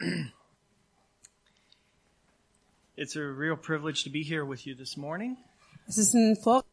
It's a real privilege to be here with you this morning. Es ist ein Vorrecht.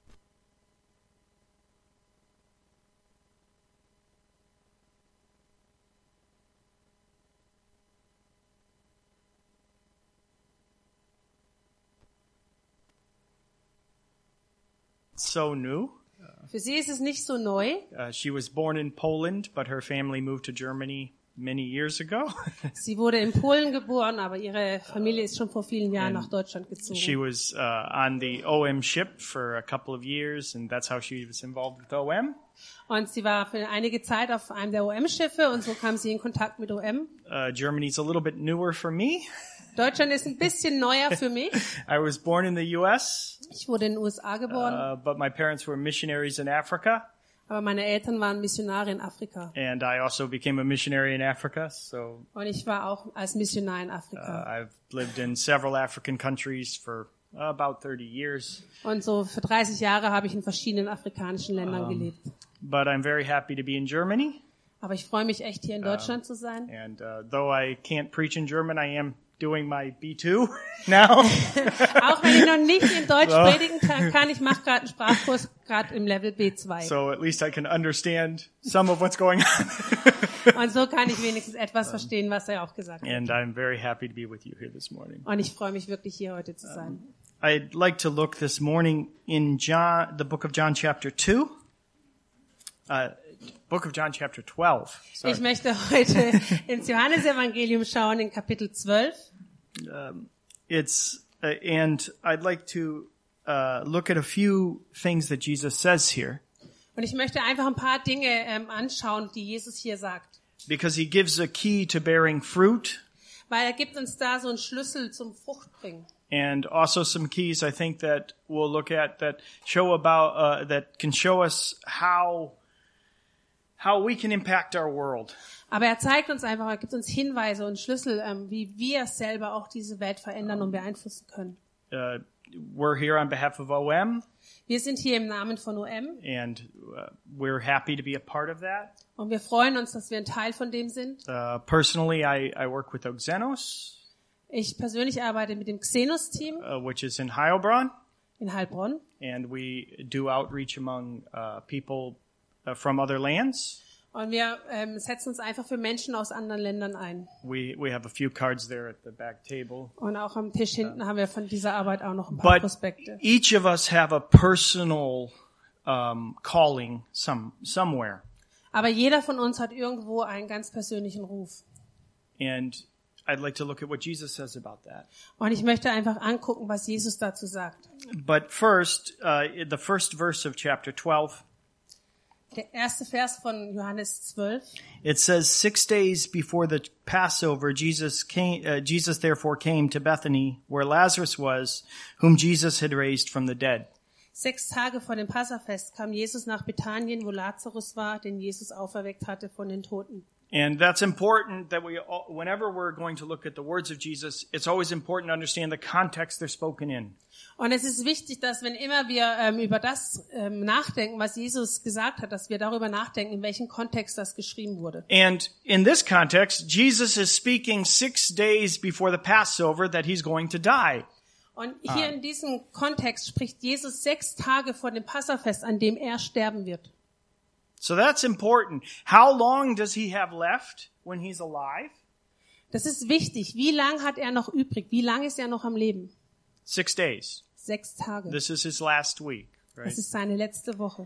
So new. Für sie ist es nicht so neu. She was born in Poland, but her family moved to Germany many years ago. Sie wurde in Polen geboren, aber ihre Familie ist schon vor vielen Jahren nach Deutschland She gezogen. was on the OM ship for a couple of years, and that's how she was involved with OM. Und sie war für einige Zeit auf einem der OM-Schiffe und so kam sie in Kontakt mit OM. Germany's a little bit newer for me. Deutschland ist ein bisschen neuer für mich. I was born in the U.S., Ich wurde in den USA geboren, but my parents were missionaries in Africa, aber meine Eltern waren Missionare in Afrika. and I also became a missionary in Africa. So Und ich war auch als Missionar in Afrika. I've lived in several African countries for about 30 years. Und so für 30 Jahre habe ich in verschiedenen afrikanischen Ländern gelebt. But I'm very happy to be in Germany. Aber ich freue mich echt, hier in Deutschland zu sein. And though I can't preach in German, I am doing my B2 now. Auch wenn ich noch nicht in Deutsch predigen kann, ich mache gerade einen Sprachkurs, gerade im Level B2. So at least I can understand some of what's going on. Und so kann ich wenigstens etwas verstehen, was er auch gesagt hat. And I'm very happy to be with you here this morning. Und ich freue mich wirklich, hier heute zu sein. I'd like to look this morning in the book of John chapter 2. Book of John chapter 12. Sorry. Ich möchte heute ins Johannesevangelium schauen, in Kapitel 12. And I'd like to look at a few things that Jesus says here, Und ich möchte einfach ein paar Dinge anschauen, die Jesus hier sagt. because he gives a key to bearing fruit, Weil er gibt uns da so einen Schlüssel zum Fruchtbringen. and also some keys I think that we'll look at that that can show us how we can impact our world. Aber er zeigt uns einfach, er gibt uns Hinweise und Schlüssel, wie wir selber auch diese Welt verändern und beeinflussen können. We're here on behalf of OM, Wir sind hier im Namen von OM and we're happy to be a part of that. und wir freuen uns, dass wir ein Teil von dem sind. Personally, I work with Oxenos, Ich persönlich arbeite mit dem Xenos-Team which is in Heilbronn, in Heilbronn and we do outreach among people from other lands. und wir setzen uns einfach für Menschen aus anderen Ländern ein. We have a few cards there at the back table. Und auch am Tisch hinten haben wir von dieser Arbeit auch noch ein paar But Prospekte. each of us have a personal calling somewhere. Aber jeder von uns hat irgendwo einen ganz persönlichen Ruf. And I'd like to look at what Jesus says about that. Und ich möchte einfach angucken, was Jesus dazu sagt. But first, the first verse of chapter 12, Der erste Vers von Johannes 12. it says, 6 days before the Passover, Jesus therefore came to Bethany, where Lazarus was, whom Jesus had raised from the dead. 6 Tage vor dem Passafest kam Jesus nach Bethanien, wo Lazarus war, den Jesus auferweckt hatte von den Toten. And that's important that whenever we're going to look at the words of Jesus, it's always important to understand the context they're spoken in. Und es ist wichtig, dass wenn immer wir über das nachdenken, was Jesus gesagt hat, dass wir darüber nachdenken, in welchem Kontext das geschrieben wurde. And in this context, Jesus is speaking 6 days before the Passover that he's going to die. Und hier in diesem Kontext spricht Jesus 6 Tage vor dem Passafest, an dem er sterben wird. So that's important. How long does he have left when he's alive? Das ist wichtig. Wie lang hat er noch übrig? Wie lang ist er noch am Leben? 6 days. 6 Tage. This is his last week, right? Das ist seine letzte Woche.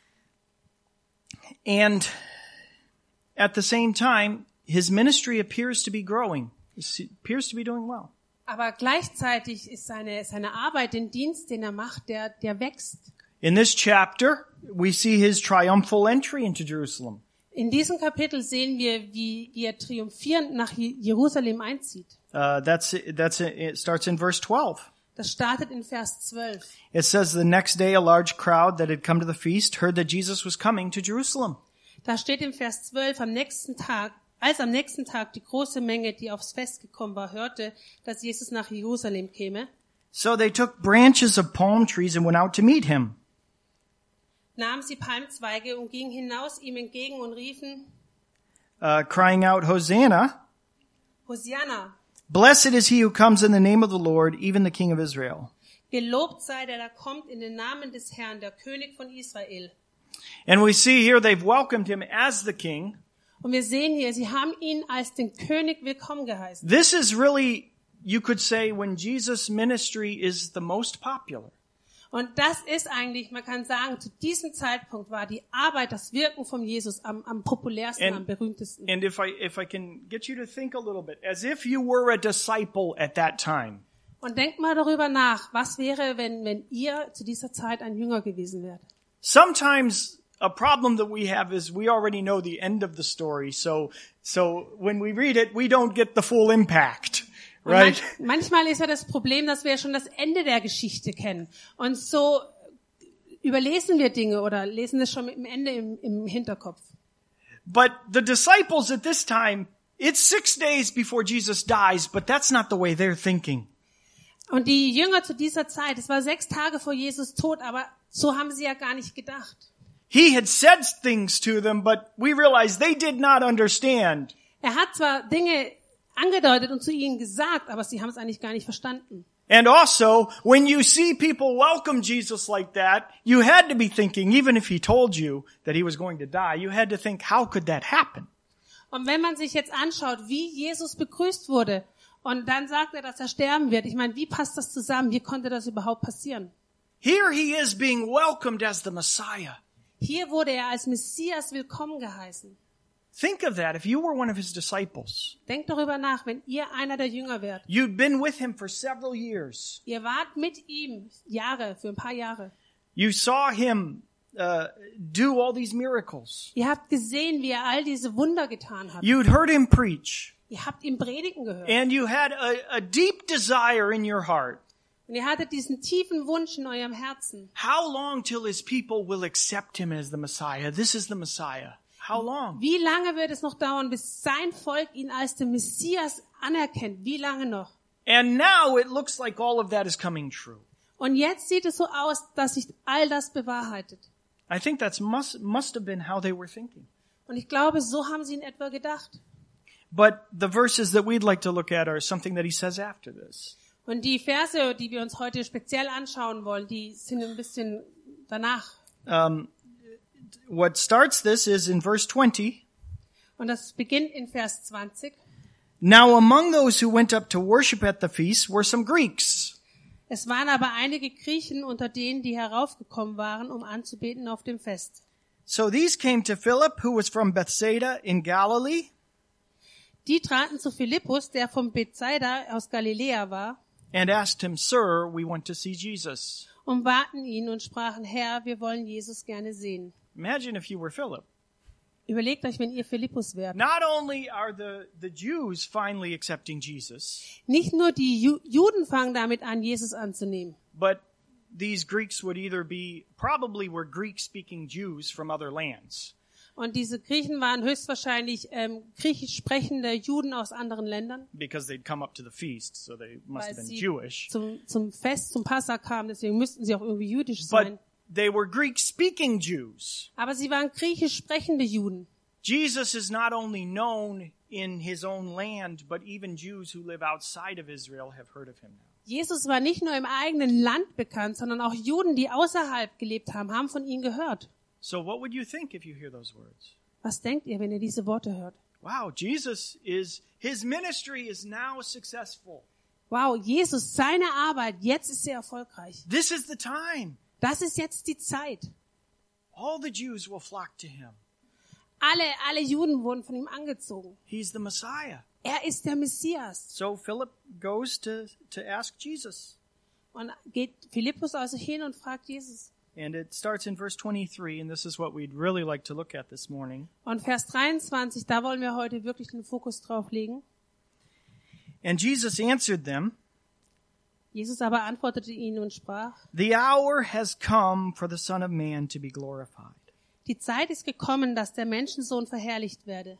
And at the same time, his ministry appears to be growing. He appears to be doing well. Aber gleichzeitig ist seine Arbeit, den Dienst, den er macht, der wächst. In this chapter, we see his triumphal entry into Jerusalem. In diesem Kapitel sehen wir, wie er triumphierend nach Jerusalem einzieht. It starts in verse 12. Das startet in Vers 12. It says, the next day a large crowd that had come to the feast heard that Jesus was coming to Jerusalem. Da steht in Vers 12, als am nächsten Tag die große Menge, die aufs Fest gekommen war, hörte, dass Jesus nach Jerusalem käme, So they took branches of palm trees and went out to meet him. nahmen sie Palmzweige und gingen hinaus ihm entgegen und riefen, Crying out, Hosanna, Hosianna, Blessed is he who comes in the name of the Lord, even the King of Israel. gelobt sei der da kommt in den Namen des Herrn, der König von Israel. And we see here they've welcomed him as the king. Und wir sehen hier, sie haben ihn als den König willkommen geheißen. This is really, you could say, when Jesus' ministry is the most popular. Und das ist eigentlich, man kann sagen, zu diesem Zeitpunkt war die Arbeit, das Wirken von Jesus am populärsten, am berühmtesten. And if I can get you to think a little bit, as if you were a disciple at that time. Und denkt mal darüber nach, was wäre, wenn ihr zu dieser Zeit ein Jünger gewesen wärt. Sometimes a problem that we have is we already know the end of the story, so when we read it, we don't get the full impact, right? Manchmal ist ja das Problem, dass wir schon das Ende der Geschichte kennen. Und so überlesen wir Dinge oder lesen es schon mit dem Ende im Hinterkopf. But the disciples at this time, it's 6 days before Jesus dies, but that's not the way they're thinking. Und die Jünger zu dieser Zeit, es war 6 Tage vor Jesus Tod, aber so haben sie ja gar nicht gedacht. He had said things to them, but we realize they did not understand. Er hat zwar Dinge angedeutet und zu ihnen gesagt, aber sie haben es eigentlich gar nicht verstanden. And also, when you see people welcome Jesus like that, you had to be thinking, even if he told you that he was going to die, you had to think, how could that happen? Und wenn man sich jetzt anschaut, wie Jesus begrüßt wurde, und dann sagt er, dass er sterben wird. Ich meine, wie passt das zusammen? Wie konnte das überhaupt passieren? Here he is being welcomed as the Messiah. Hier wurde er als Messias willkommen geheißen. Think of that if you were one of his disciples. Denkt darüber nach, wenn ihr einer der Jünger wärt. You'd been with him for several years. Ihr wart mit ihm für ein paar Jahre. You saw him do all these miracles. Ihr habt gesehen, wie er all diese Wunder getan hat. You'd heard him preach. Ihr habt ihn predigen gehört. And you had a deep desire in your heart. Und ihr hattet diesen tiefen Wunsch in eurem Herzen. How long till his people will accept him as the Messiah? This is the Messiah. How long? Wie lange wird es noch dauern, bis sein Volk ihn als den Messias anerkennt? Wie lange noch? And now it looks like all of that is coming true. Und jetzt sieht es so aus, dass sich all das bewahrheitet. I think that must have been how they were thinking. Und ich glaube, so haben sie in etwa gedacht. But the verses that we'd like to look at are something that he says after this. Und die Verse, die wir uns heute speziell anschauen wollen, die sind ein bisschen danach. What starts this is in verse 20. Und das beginnt in Vers 20. Now among those who went up to worship at the feast were some Greeks. Es waren aber einige Griechen unter denen, die heraufgekommen waren, um anzubeten auf dem Fest. So these came to Philip, who was from Bethsaida in Galilee, Die traten zu Philippus, der von Bethsaida aus Galiläa war, and asked him, Sir, we want to see Jesus. und baten ihn und sprachen, Herr, wir wollen Jesus gerne sehen. Imagine if you were Philip. Überlegt euch, wenn ihr Philippus wärt. Not only are the Jews finally accepting Jesus, Nicht nur die Juden fangen damit an, Jesus anzunehmen, but these Greeks would either probably were Greek-speaking Jews from other lands. und diese Griechen waren höchstwahrscheinlich griechisch sprechende Juden aus anderen Ländern, Because they'd come up to the feast, so they must weil have been sie Jewish. zum Fest, zum Passa kamen, deswegen müssten sie auch irgendwie jüdisch But sein. they were Greek-speaking Jews. Aber sie waren griechisch sprechende Juden. Jesus is not only known in his own land, but even Jews who live outside of Israel have heard of him now. Jesus war nicht nur im eigenen Land bekannt, sondern auch Juden, die außerhalb gelebt haben, haben von ihm gehört. So what would you think if you hear those words? Was denkt ihr, wenn ihr diese Worte hört? Wow, his ministry is now successful. Wow, Jesus, seine Arbeit, jetzt ist sie erfolgreich. This is the time. Das ist jetzt die Zeit. All the Jews will flock to him. Alle Juden wurden von ihm angezogen. He's the Messiah. Er ist der Messias. So Philip goes to ask Jesus. Und geht Philippus also hin und fragt Jesus. And it starts in verse 23, and this is what we'd really like to look at this morning. Und Vers 23, da wollen wir heute wirklich den Fokus drauf legen. And Jesus answered them, Jesus aber antwortete ihnen und sprach, The hour has come for the Son of Man to be glorified. die Zeit ist gekommen, dass der Menschensohn verherrlicht werde.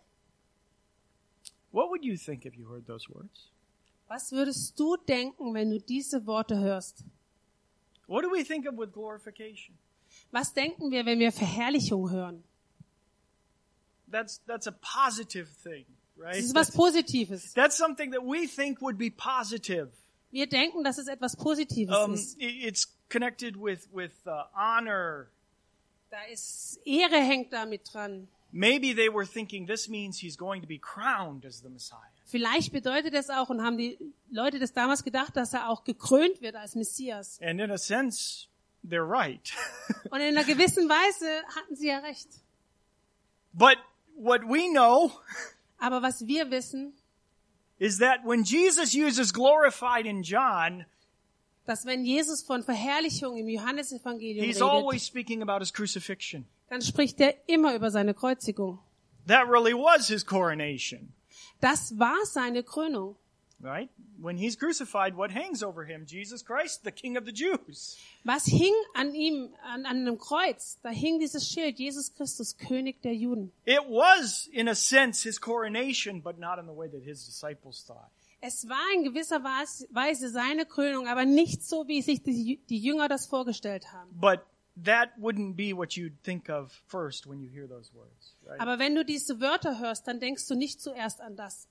What would you think if you heard those words? Was würdest du denken, wenn du diese Worte hörst? What do we think of with glorification? Was denken wir, wenn wir Verherrlichung hören? That's a positive thing, right? Es ist was Positives. That's something that we think would be positive. Wir denken, dass es etwas Positives ist. It's connected with honor. Da ist Ehre hängt damit dran. Maybe they were thinking this means he's going to be crowned as the Messiah. Vielleicht bedeutet das auch, und haben die Leute das damals gedacht, dass er auch gekrönt wird als Messias. And in a sense, they're right. Und in einer gewissen Weise hatten sie ja recht. But what we know Aber was wir wissen, is that when Jesus uses glorified in John, dass wenn Jesus von Verherrlichung im Johannesevangelium he's redet, always speaking about his crucifixion. dann spricht er immer über seine Kreuzigung. That really was his coronation, Das war seine Krönung. right? When he's crucified, what hangs over him? Jesus Christ, the King of the Jews. Was hing an ihm, an einem Kreuz? Da hing dieses Schild, Jesus Christus, König der Juden. It was, in a sense, his coronation, but not in the way that his disciples thought. Es war in gewisser Weise seine Krönung, aber nicht so, wie sich die Jünger das vorgestellt haben. But that wouldn't be what you'd think of first when you hear those words, right? Aber wenn du diese Wörter hörst, dann denkst du nicht zuerst an das.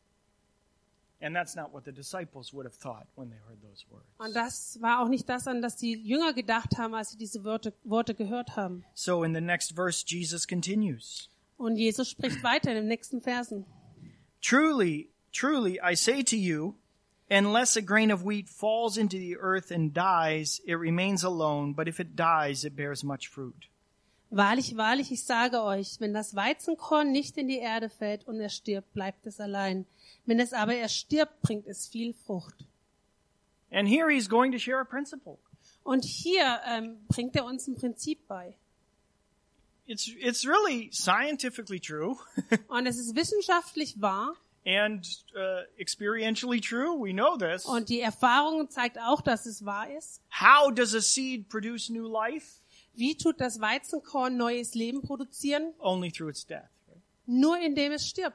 And that's not what the disciples would have thought when they heard those words. Und das war auch nicht das, an das die Jünger gedacht haben, als sie diese Worte gehört haben. So in the next verse, Jesus continues. Und Jesus spricht weiter in den nächsten Versen. Truly, truly, I say to you, unless a grain of wheat falls into the earth and dies, it remains alone, but if it dies, it bears much fruit. Wahrlich, wahrlich, ich sage euch, wenn das Weizenkorn nicht in die Erde fällt und er stirbt, bleibt es allein. Wenn es aber erstirbt, bringt es viel Frucht. And here he's going to share a principle. Und hier bringt er uns ein Prinzip bei. It's really scientifically true Und es ist wissenschaftlich wahr. and experientially true. We know this. Und die Erfahrung zeigt auch, dass es wahr ist. How does a seed produce new life? Wie tut das Weizenkorn neues Leben produzieren? Only through its death. Right? Nur indem es stirbt.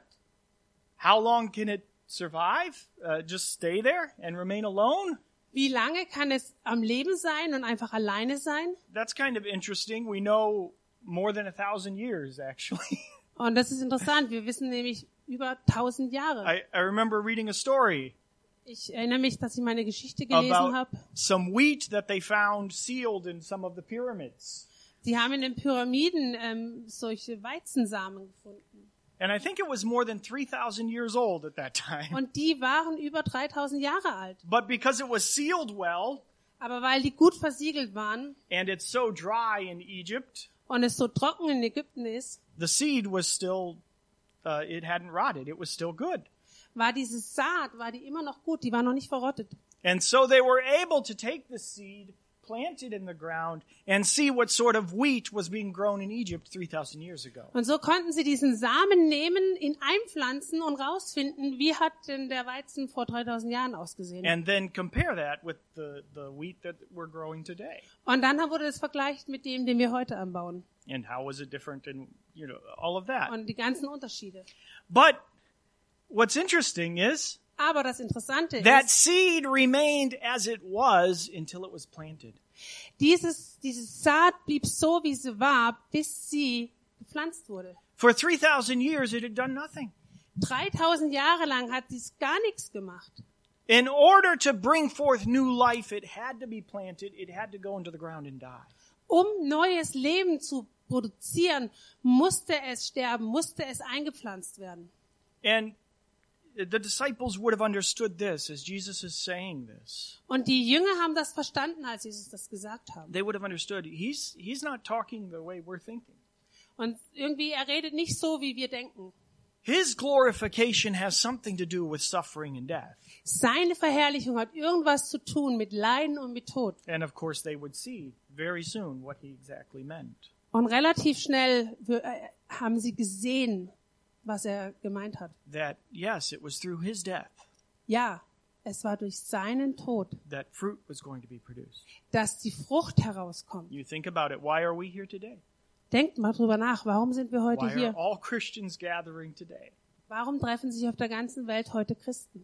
How long can it survive? Just stay there and remain alone? Wie lange kann es am Leben sein und einfach alleine sein? That's kind of interesting. We know more than 1,000 years, actually. Und das ist interessant. Wir wissen nämlich über 1000 Jahre. I remember reading a story Ich erinnere mich, dass ich meine Geschichte gelesen about habe. some wheat that they found sealed in some of the pyramids. Sie haben in den Pyramiden solche Weizensamen gefunden. And I think it was more than 3,000 years old at that time. Und die waren über 3000 Jahre alt. But because it was sealed well, Aber weil die gut versiegelt waren and it's so dry in Egypt, und es so trocken in Ägypten ist, the seed was still, it hadn't rotted. It was still good. war diese Saat, war die immer noch gut, die war noch nicht verrottet. And so they were able to take the seed, plant it in the ground, and see what sort of wheat was being grown in Egypt 3,000 years ago. Und so konnten sie diesen Samen nehmen, ihn einpflanzen und rausfinden, wie hat denn der Weizen vor 3000 Jahren ausgesehen. And then compare that with the wheat that we're growing today. Und dann wurde es vergleicht mit dem, den wir heute anbauen. And how was it different and, all of that. Und die ganzen Unterschiede. But what's interesting is Aber das Interessante that ist, seed remained as it was until it was planted. diese Saat blieb so, wie sie war, bis sie gepflanzt wurde. For 3,000 years, it had done nothing. 3000 Jahre lang hat dies gar nichts gemacht. In order to bring forth new life, it had to be planted. It had to go into the ground and die. Um neues Leben zu produzieren, musste es sterben, musste es eingepflanzt werden. And the disciples would have understood this as Jesus is saying this. Und die Jünger haben das verstanden, als Jesus das gesagt haben. They would have understood he's not talking the way we're thinking. Und irgendwie, er redet nicht so, wie wir denken. His glorification has something to do with suffering and death. Seine Verherrlichung hat irgendwas zu tun mit Leiden und mit Tod. And of course they would see very soon what he exactly meant. Und relativ schnell haben sie gesehen, was er gemeint hat. That, yes, it was through his death Ja, es war durch seinen Tod, that fruit was going to be produced. dass die Frucht herauskommt. You think about it. Why are we here today? Denkt mal drüber nach, warum sind wir heute Why are hier? all Christians gathering today? Warum treffen sich auf der ganzen Welt heute Christen?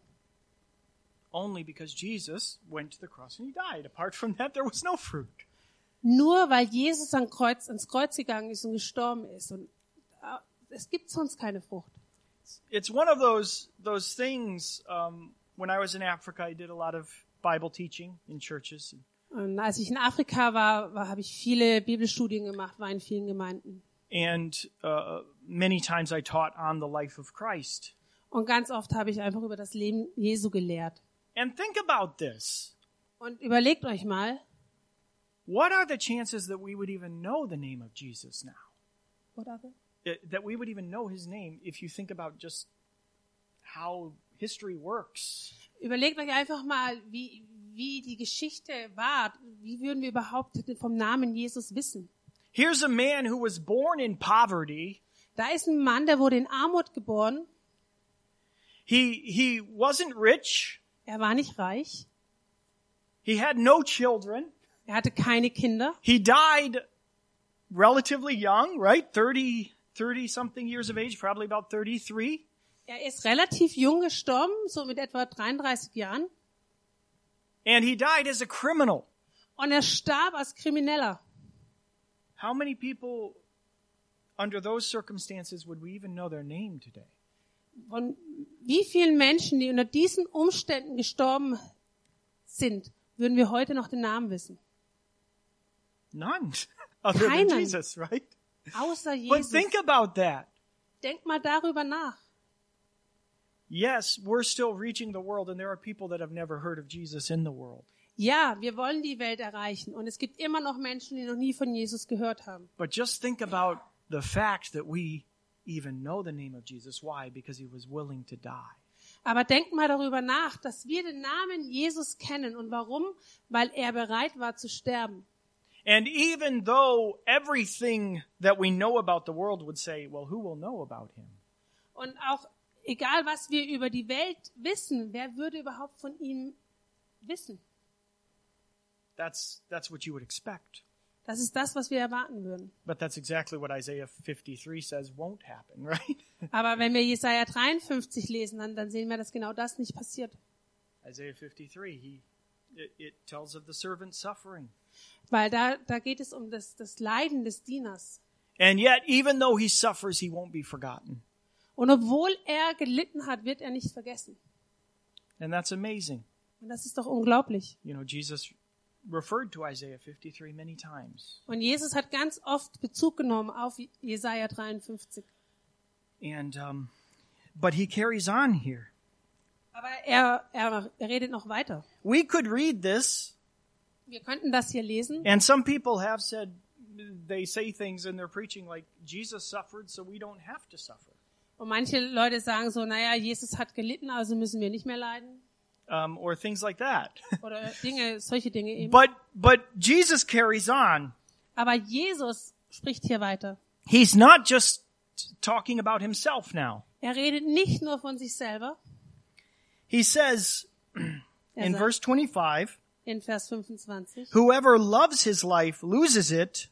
Only because Jesus went to the cross and he died. Apart from that, there was no fruit. Nur weil Jesus ans Kreuz gegangen ist und gestorben ist. Und es gibt sonst keine Frucht. it's one of those things. When I was in Africa, I did a lot of Bible teaching in churches. Und als ich in Afrika war, habe ich viele Bibelstudien gemacht, war in vielen Gemeinden. And many times I taught on the life of Christ. Und ganz oft habe ich einfach über das Leben Jesu gelehrt. And think about this. Und überlegt euch mal, What are the chances that we would even know the name of Jesus now? what are they? That we would even know his name if you think about just how history works. Überlegt euch einfach mal, wie die Geschichte war. Wie würden wir überhaupt vom Namen Jesus wissen? Here's a man who was born in poverty. Da ist ein Mann, der wurde in Armut geboren. He wasn't rich. Er war nicht reich. He had no children. Er hatte keine Kinder. He died relatively young, right? 30 something years of age, probably about 33. Er ist relativ jung gestorben, so mit etwa 33 Jahren. And he died as a criminal. Und er starb als Krimineller. How many people under those circumstances would we even know their name today? Von wie vielen Menschen, die unter diesen Umständen gestorben sind, würden wir heute noch den Namen wissen? None. Other than Keinen. Jesus, right? Außer But Jesus. think about that. Denk mal darüber nach. Yes, we're still reaching the world, and there are people that have never heard of Jesus in the world. Ja, wir wollen die Welt erreichen. Und es gibt immer noch Menschen, die noch nie von Jesus gehört haben. But just think about the fact that we even know the name of Jesus. Why? Because he was willing to die. Aber denkt mal darüber nach, dass wir den Namen Jesus kennen. Und warum? Weil er bereit war zu sterben. And even though everything that we know about the world would say, well, who will know about him? Und auch egal, was wir über die Welt wissen, wer würde überhaupt von ihm wissen? That's what you would expect. Das ist das, was wir erwarten würden. But that's exactly what Isaiah 53 says won't happen, right? Aber wenn wir Jesaja 53 lesen, dann sehen wir, dass genau das nicht passiert. Isaiah 53, it tells of the servant suffering. Weil da geht es um das Leiden des Dieners. And yet, even though he suffers, he won't be forgotten. Und obwohl er gelitten hat, wird er nicht vergessen. And that's amazing. Und das ist doch unglaublich. You know, Jesus referred to Isaiah 53 many times. Und Jesus hat ganz oft Bezug genommen auf Jesaja 53. And, but he carries on here. Aber er redet noch weiter. We could read this, Wir könnten das hier lesen. and some people have said, they say things in their preaching like, Jesus suffered, so we don't have to suffer. Und manche Leute sagen so, naja, Jesus hat gelitten, also müssen wir nicht mehr leiden. Or things like that. Oder solche Dinge eben. But Jesus carries on. Aber Jesus spricht hier weiter. He's not just talking about himself now. Er redet nicht nur von sich selber. He says Er in sagt verse 25, in Vers 25, whoever loves his life loses it,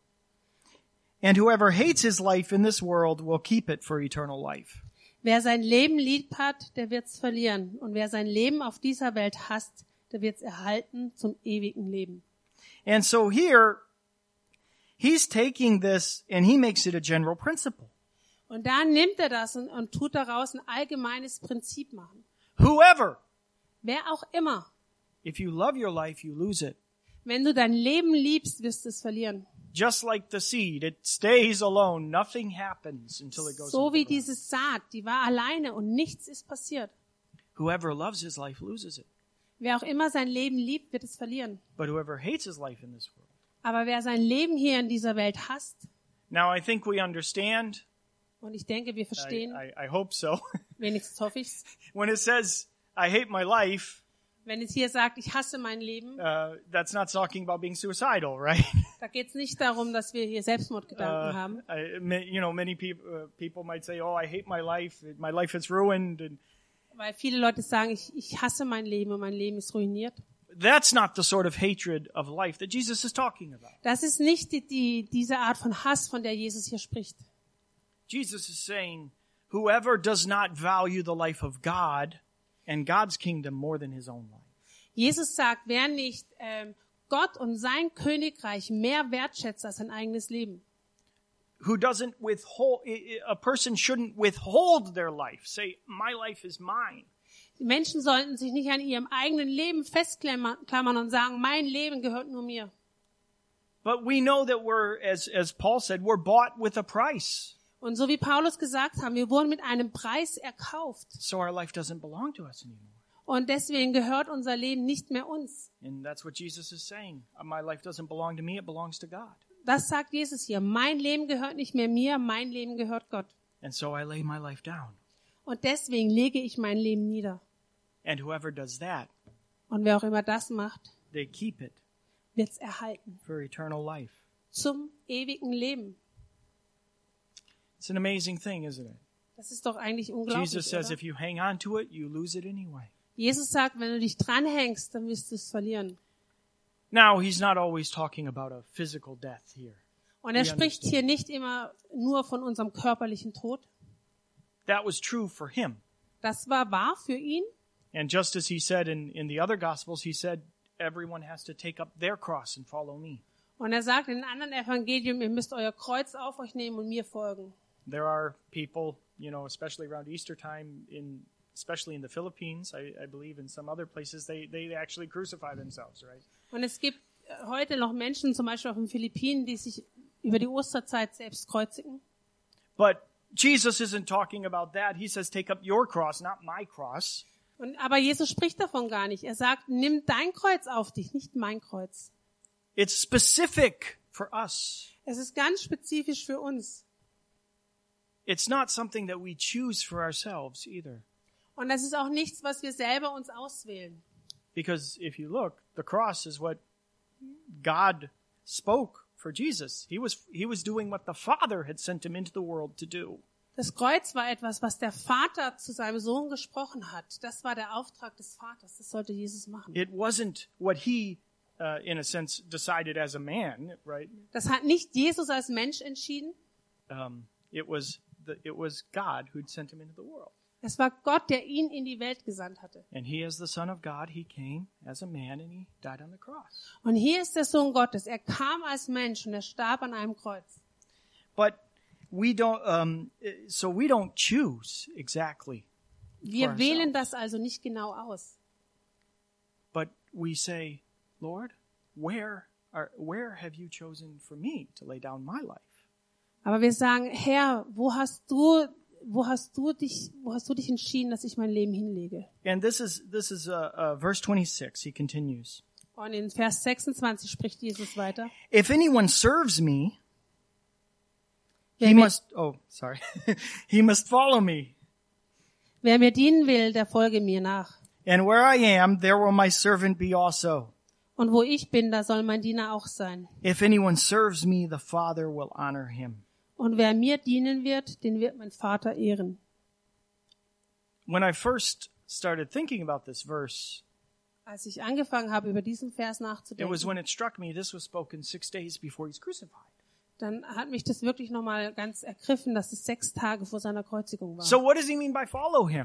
and whoever hates his life in this world will keep it for eternal life. wer sein Leben lieb hat, der wird's verlieren. Und wer sein Leben auf dieser Welt hasst, der wird's erhalten zum ewigen Leben. And so here, he's taking this and he makes it a general principle. Und da nimmt er das und tut daraus ein allgemeines Prinzip machen. Whoever, Wer auch immer, if you love your life, you lose it. wenn du dein Leben liebst, wirst du es verlieren. Just like the seed, it stays alone. Nothing happens until it goes So into wie the ground. diese Saat, die war alleine und nichts ist passiert. Whoever loves his life loses it. Wer auch immer sein Leben liebt, wird es verlieren. But whoever hates his life in this world. Aber wer sein Leben hier in dieser Welt hasst, Now I think we understand. und ich denke, wir verstehen, I hope so. wenigstens hoffe ich's, When it says, I hate my life, wenn es hier sagt, ich hasse mein Leben, that's not talking about being suicidal, right? da geht es nicht darum, dass wir hier Selbstmordgedanken haben. Many people might say, oh, I hate my life is ruined. And Weil viele Leute sagen, ich hasse mein Leben und mein Leben ist ruiniert. that's not the sort of hatred of life that Jesus is talking about. Das ist nicht diese Art von Hass, von der Jesus hier spricht. Jesus is saying, whoever does not value the life of God and God's kingdom more than his own life. Jesus sagt, wer nicht Gott und sein Königreich mehr wertschätzt als sein eigenes Leben. who doesn't withhold, a person shouldn't withhold their life. Say, my life is mine. Die Menschen sollten sich nicht an ihrem eigenen Leben festklammern und sagen, mein Leben gehört nur mir. But we know that we're, as Paul said, we're bought with a price. Und so wie Paulus gesagt hat, wir wurden mit einem Preis erkauft. So our life doesn't belong to us anymore. Und deswegen gehört unser Leben nicht mehr uns. And that's what Jesus is saying. My life doesn't belong to me, it belongs to God. Das sagt Jesus hier. Mein Leben gehört nicht mehr mir, mein Leben gehört Gott. And so I lay my life down. Und deswegen lege ich mein Leben nieder. And whoever does that, Und wer auch immer das macht, they keep it wird's erhalten. for eternal life. Zum ewigen Leben. It's an amazing thing, isn't it? Das ist doch eigentlich unglaublich, Jesus says oder? if you hang on to it, you lose it anyway. Jesus sagt, wenn du dich dranhängst, dann wirst du es verlieren. Now, he's not always talking about a physical death here. Und er We spricht hier nicht immer nur von unserem körperlichen Tod. That was true for him. Das war wahr für ihn. And just as he said in the other Gospels, he said, everyone has to take up their cross and follow me. Und er sagt in einem anderen Evangelium, ihr müsst euer Kreuz auf euch nehmen und mir folgen. There are people, especially around Easter time, especially in the Philippines, I believe in some other places, they actually crucify themselves, right? Und es gibt heute noch Menschen, zum Beispiel auf den Philippinen, die sich über die Osterzeit selbst kreuzigen. But Jesus isn't talking about that. He says, take up your cross, not my cross. Aber Jesus spricht davon gar nicht. Er sagt, nimm dein Kreuz auf dich, nicht mein Kreuz. It's specific for us. Es ist ganz spezifisch für uns. It's not something that we choose for ourselves either. Und das ist auch nichts, was wir selber uns auswählen. Because if you look, the cross is what God spoke for Jesus. He was doing what the Father had sent him into the world to do. Das Kreuz war etwas, was der Vater zu seinem Sohn gesprochen hat. Das war der Auftrag des Vaters. Das sollte Jesus machen. It wasn't what he, in a sense, decided as a man, right? Das hat nicht Jesus als Mensch entschieden. It was God who'd sent him into the world. Es war Gott, der ihn in die Welt gesandt hatte. And he, as the Son of God, he came as a man and he died on the cross. Und hier ist der Sohn Gottes. Er kam als Mensch und er starb an einem Kreuz. But we don't choose exactly. Wir wählen das also nicht genau aus. But we say, Lord, where have you chosen for me to lay down my life? Aber wir sagen, Herr, wo hast du dich entschieden, dass ich mein Leben hinlege? And this is verse 26. He continues. Und in Vers 26 spricht Jesus weiter. If anyone serves me, he Wer mir, must he must follow me. wer mir dienen will, der folge mir nach. And where I am, there will my servant be also. Und wo ich bin, da soll mein Diener auch sein. If anyone serves me, the Father will honor him. Und wer mir dienen wird, den wird mein Vater ehren. When I first started thinking about this verse, Als ich angefangen habe, über diesen Vers it was nachzudenken, when it struck me this was spoken 6 days before he's crucified. dann hat mich das wirklich nochmal ganz ergriffen, dass es 6 Tage vor seiner Kreuzigung war. So what does he mean by follow him?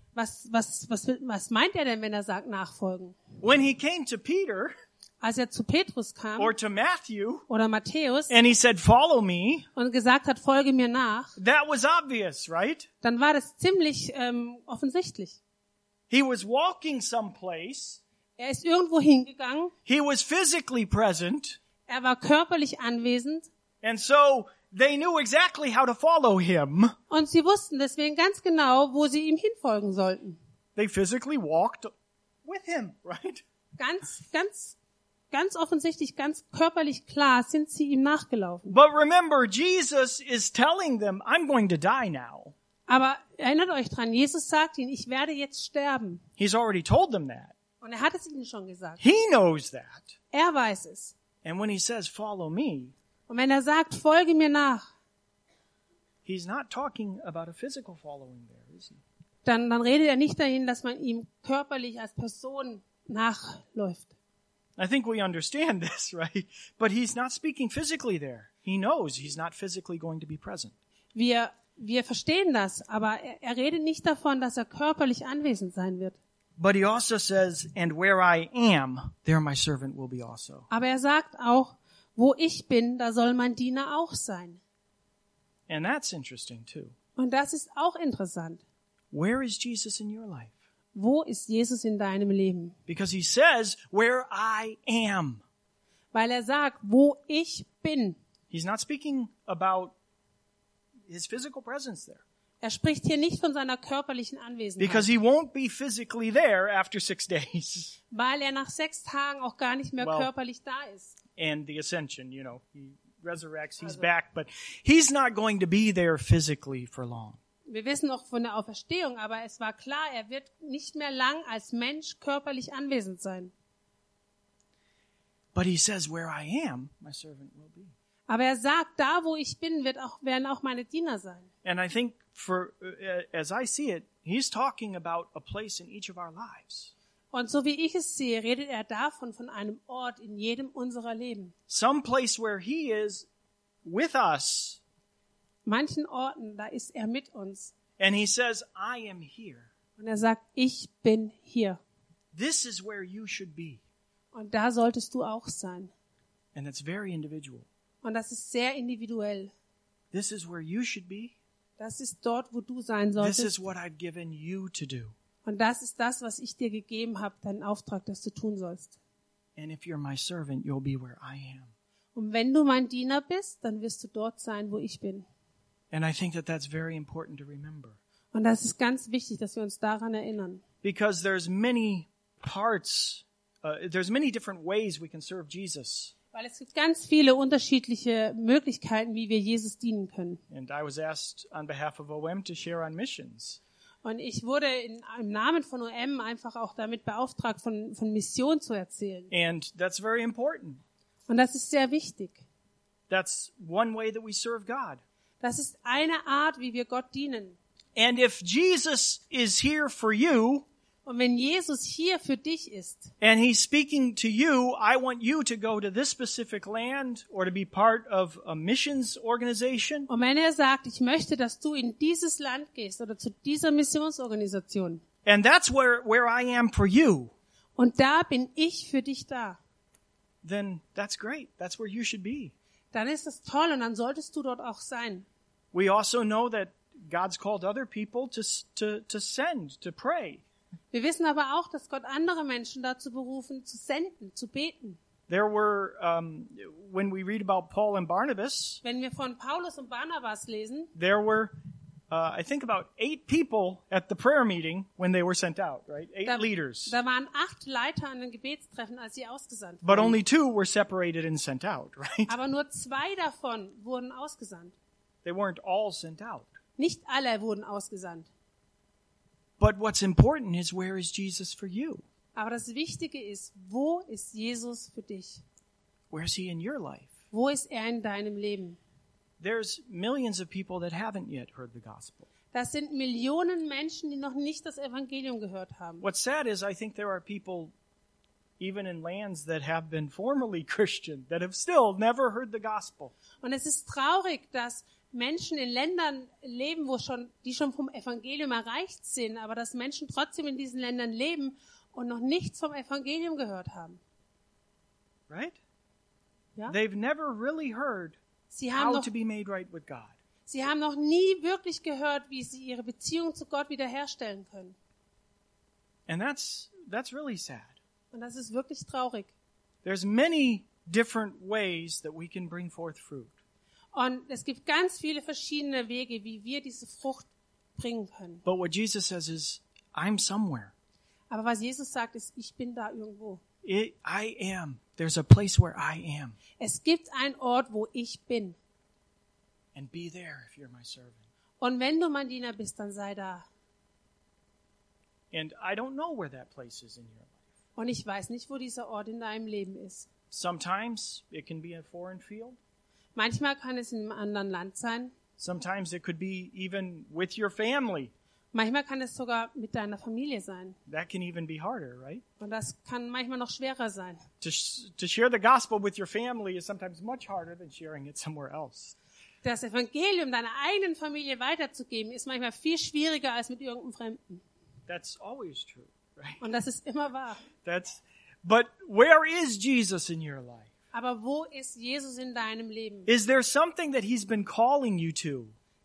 Was meint er denn, wenn er sagt nachfolgen? When he came to Peter Als er zu Petrus kam or to Matthew oder Matthäus and he said, follow me, und gesagt hat, folge mir nach, that was obvious, right? dann war das ziemlich offensichtlich. He was walking someplace. Er ist irgendwo hingegangen, He was physically present. er war körperlich anwesend And so they knew exactly how to follow him. und sie wussten deswegen ganz genau, wo sie ihm hinfolgen sollten. They physically walked with him, right? Ganz offensichtlich, ganz körperlich klar sind sie ihm nachgelaufen. But remember, Jesus is telling them, I'm going to die now. Aber erinnert euch dran, Jesus sagt ihnen, ich werde jetzt sterben. He's already told them that. Und er hat es ihnen schon gesagt. He knows that. Er weiß es. And when he says, follow me, Und wenn er sagt, folge mir nach, he's not talking about a physical following there, is he? dann redet er nicht dahin, dass man ihm körperlich als Person nachläuft. I think we understand this, right? But he's not speaking physically there. He knows he's not physically going to be present. Wir verstehen das, aber er redet nicht davon, dass er körperlich anwesend sein wird. But he also says, and where I am, there my servant will be also. Aber er sagt auch, wo ich bin, da soll mein Diener auch sein. And that's interesting too. Und das ist auch interessant. Where is Jesus in your life? Wo ist Jesus in deinem Leben? Because he says, where I am. Weil er sagt, wo ich bin. He's not speaking about his physical presence there. Er spricht hier nicht von seiner körperlichen Anwesenheit. Because he won't be physically there after 6 days. Weil er nach 6 Tagen auch gar nicht mehr Well, körperlich da ist. And the ascension, you know, he resurrects, he's back, but he's not going to be there physically for long. Wir wissen noch von der Auferstehung, aber es war klar, er wird nicht mehr lang als Mensch körperlich anwesend sein. But he says, where I am, my servant will be. Aber er sagt, da wo ich bin, werden auch meine Diener sein. And I think as I see it, he's talking about a place in each of our lives. Und so wie ich es sehe, redet er davon, von einem Ort in jedem unserer Leben. Some place where he is with us. Manchen Orten, da ist er mit uns. And he says, I am here. Und er sagt, ich bin hier. This is where you should be. Und da solltest du auch sein. And that's very individual. Und das ist sehr individuell. This is where you should be. Das ist dort, wo du sein This solltest. is what I've given you to do. Und das ist das, was ich dir gegeben habe, deinen Auftrag, das du tun sollst. And if you're my servant, you'll be where I am. Und wenn du mein Diener bist, dann wirst du dort sein, wo ich bin. And I think that that's very important to remember. Und das ist ganz wichtig, dass wir uns daran erinnern. Because there's many parts, there's many different ways we can serve Jesus. Weil es gibt ganz viele unterschiedliche Möglichkeiten, wie wir Jesus dienen können. And I was asked on behalf of OM to share on missions. Und ich wurde im Namen von OM einfach auch damit beauftragt, von Mission zu erzählen. And that's very important. Und das ist sehr wichtig. That's one way that we serve God. Das ist eine Art, wie wir Gott dienen. And if Jesus is here for you, Und wenn Jesus hier für dich ist and he's speaking to you, I want you to go to this specific land or to be part of a missions organization. und wenn er sagt, ich möchte, dass du in dieses Land gehst oder zu dieser Missionsorganisation And that's where I am for you. und da bin ich für dich da, Then that's great. That's where you should be. dann ist das toll und dann solltest du dort auch sein. We also know that God's called other people to send, to pray. Wir wissen aber auch, dass Gott andere Menschen dazu berufen, zu senden, zu beten. There were, when we read about Paul and Barnabas, Wenn wir von Paulus und Barnabas lesen, there were, I think about 8 people at the prayer meeting when they were sent out, right? 8 leaders. da waren 8 Leiter an den Gebetstreffen, als sie ausgesandt But wurden. only 2 were separated and sent out, right? Aber nur 2 davon wurden ausgesandt. They weren't all sent out. Nicht alle wurden ausgesandt. But what's important is, where is Jesus for you? Aber das Wichtige ist, wo ist Jesus für dich? Where is he in your life? Wo ist er in deinem Leben? There's millions of people that haven't yet heard the gospel. Das sind Millionen Menschen, die noch nicht das Evangelium gehört haben. What's sad is I think there are people, even in lands that have been formerly Christian, that have still never heard the gospel. Und es ist traurig, dass Menschen in Ländern leben, die schon vom Evangelium erreicht sind, aber dass Menschen trotzdem in diesen Ländern leben und noch nichts vom Evangelium gehört haben. Right? Ja? They've never really heard Sie haben how to be made right with God. noch nie wirklich gehört, wie sie ihre Beziehung zu Gott wiederherstellen können. And that's really sad. Und das ist wirklich traurig. There's many different ways that we can bring forth fruit. Und es gibt ganz viele verschiedene Wege, wie wir diese Frucht bringen können. But what Jesus says is, I'm somewhere. Aber was Jesus sagt, ist, ich bin da irgendwo. I am. There's a place where I am. Es gibt einen Ort, wo ich bin. And be there if you're my servant. Und wenn du mein Diener bist, dann sei da. And I don't know where that place is in your life. Und ich weiß nicht, wo dieser Ort in deinem Leben ist. Sometimes it can be a foreign field. Manchmal kann es in einem anderen Land sein. Sometimes it could be even with your family. Manchmal kann es sogar mit deiner Familie sein. That can even be harder, right? Und das kann manchmal noch schwerer sein. To share the gospel with your family is sometimes much harder than sharing it somewhere else. Das Evangelium deiner eigenen Familie weiterzugeben, ist manchmal viel schwieriger als mit irgendeinem Fremden. That's always true, right? Und das ist immer wahr. But where is Jesus in your life? Aber wo ist Jesus in deinem Leben? Is there something that he's been calling you to?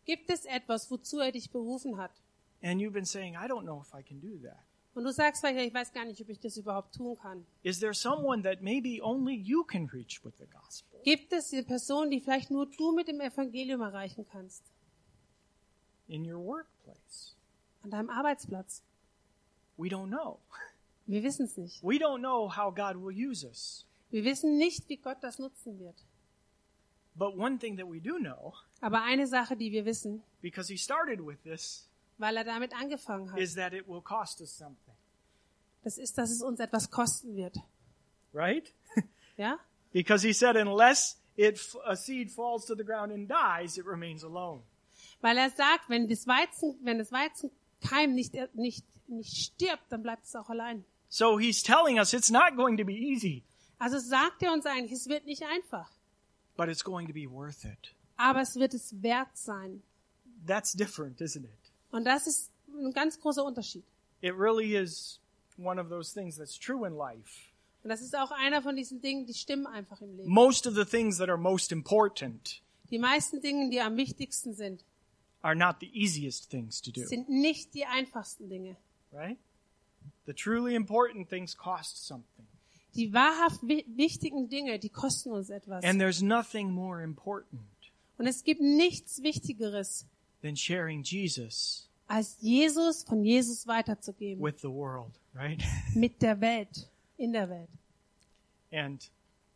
Gibt es etwas, wozu er dich berufen hat? And you've been saying, I don't know if I can do that. Und du sagst vielleicht, ich weiß gar nicht, ob ich das überhaupt tun kann. Is there someone that maybe only you can reach with the gospel? Gibt es eine Person, die vielleicht nur du mit dem Evangelium erreichen kannst? In your workplace? An deinem Arbeitsplatz? We don't know. Wir wissen es nicht. We don't know how God will use us. Wir wissen nicht, wie Gott das nutzen wird. But one thing that we do know, Aber eine Sache, die wir wissen, because he started with this, weil er damit angefangen hat, is that it will cost us something. das ist, dass es uns etwas kosten wird. Right? Ja? Because he said, unless a seed falls to the ground and dies, it remains alone. Weil er sagt, wenn das Weizenkeim nicht stirbt, dann bleibt es auch allein. So he's telling us it's not going to be easy, Also sagt er uns eigentlich, es wird nicht einfach. but it's going to be worth it. Aber es wird es wert sein. That's different, isn't it? Und das ist ein ganz großer Unterschied. It really is one of those things that's true in life. Und das ist auch einer von diesen Dingen, die stimmen einfach im Leben. Most of the things that are most important Die meisten Dinge, die am wichtigsten sind, are not the easiest things to do, sind nicht die einfachsten Dinge. right? The truly important things cost something. Die wahrhaft wichtigen Dinge, die kosten uns etwas. And there's nothing more important Und es gibt nichts Wichtigeres, than sharing Jesus als von Jesus weiterzugeben. with the world, right? Mit der Welt, in der Welt. And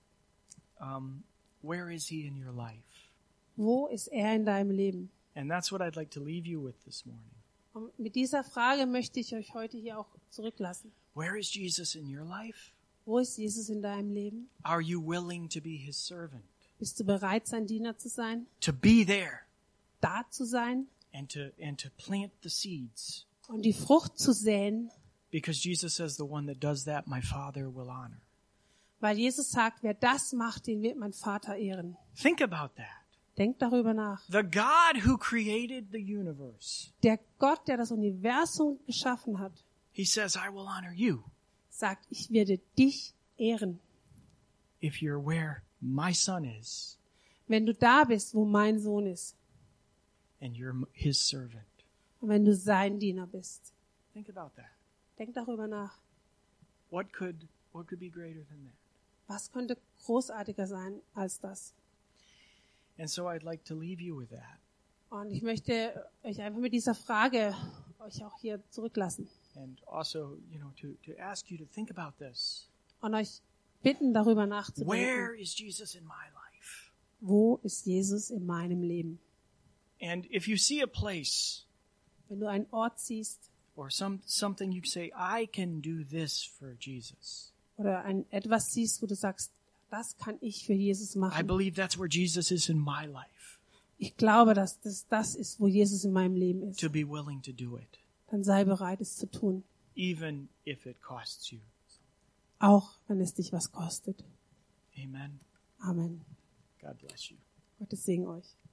where is he in your life? Wo ist er in deinem Leben? And that's what I'd like to leave you with this morning. Und mit dieser Frage möchte ich euch heute hier auch zurücklassen. Where is Jesus in your life? Wo ist Jesus in deinem Leben? Are you willing to be his servant? Bist du bereit, sein Diener zu sein? To be there Da zu sein? and to plant the seeds? Und die Frucht zu säen? Because Jesus says the one that does that, my Father will honor. Weil Jesus sagt, wer das macht, den wird mein Vater ehren. Think about that. Denk darüber nach. The God who created the universe, Der Gott, der das Universum geschaffen hat, he says, I will honor you sagt, ich werde dich ehren, if you're where my son is wenn du da bist, wo mein Sohn ist. and you're his servant. Und wenn du sein Diener bist. Think about that. Denk darüber nach. What could be greater than that? Was könnte großartiger sein als das? And so I'd like to leave you with that. Und ich möchte euch einfach mit dieser Frage euch auch hier zurücklassen. And also, to ask you to think about this. Und euch bitten, darüber nachzudenken. Where is Jesus in my life? Wo ist Jesus in meinem Leben? And if you see a place Wenn du einen Ort siehst or something you say, I can do this for Jesus. oder etwas siehst, wo du sagst, das kann ich für Jesus I machen. believe that's where Jesus is in my life. Ich glaube, dass das ist, wo Jesus in meinem Leben ist. To be willing to do it, Dann sei bereit, es zu tun. even if it costs you. Auch wenn es dich was kostet. Amen. Amen. God bless you. Gottes Segen euch.